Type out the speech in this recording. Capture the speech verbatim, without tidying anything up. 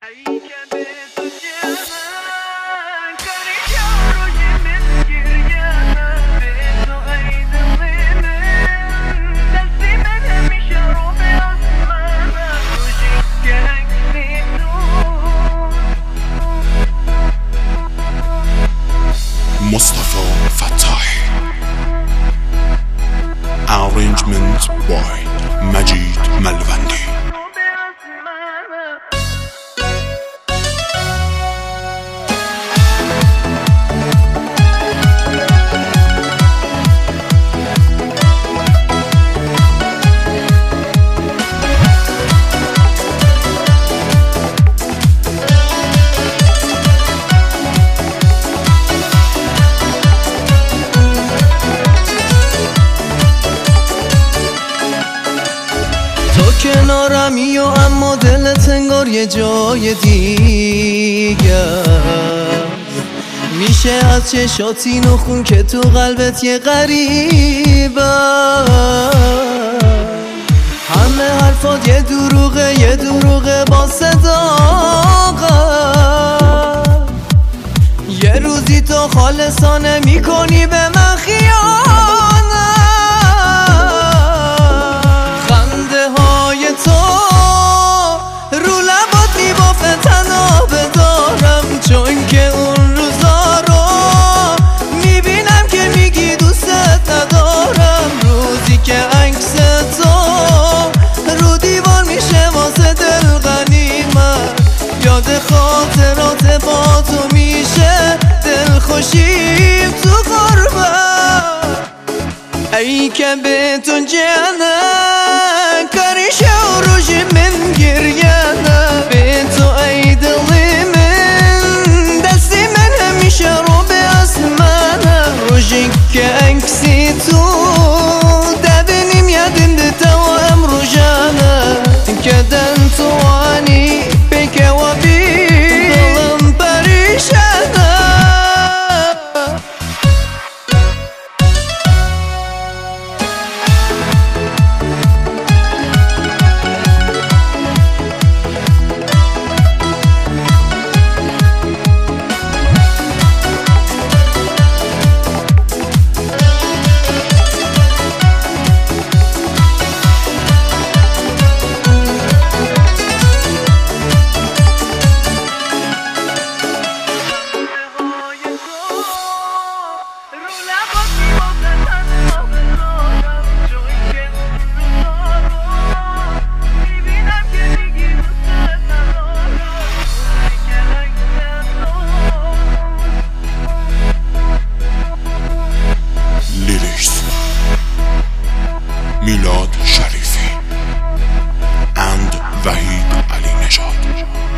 Mustafa Fatah. Arrangement by Majid Malvandi. کنارمی و اما دلت انگار یه جای دیگه میشه از چشاتی نخون که تو قلبت یه غریبه. همه حرفات یه دروغه یه دروغه با صداقه. یه روزی تو خالصانه میکنی به من خیانت. تو رو لبات میبافه تنها بدارم، چون که اون روزا رو میبینم که میگی دوستت ندارم. روزی که عکس تو رو دیوار میشه واسه دل غنیمت، یاد خاطرات با تو میشه دل خوشیم تو غربت. ای که به تو جنه کاریشه و روش من گریانه، به تو ای دلی من دستی من همیشه رو به آسمانه. روشی که عکسی تو دبینیم یادم ده تو هم روشانه، که دن تو آنی بکه و بی دلم پریشانه. Milad Sharifi and Wahid Ali Nejad.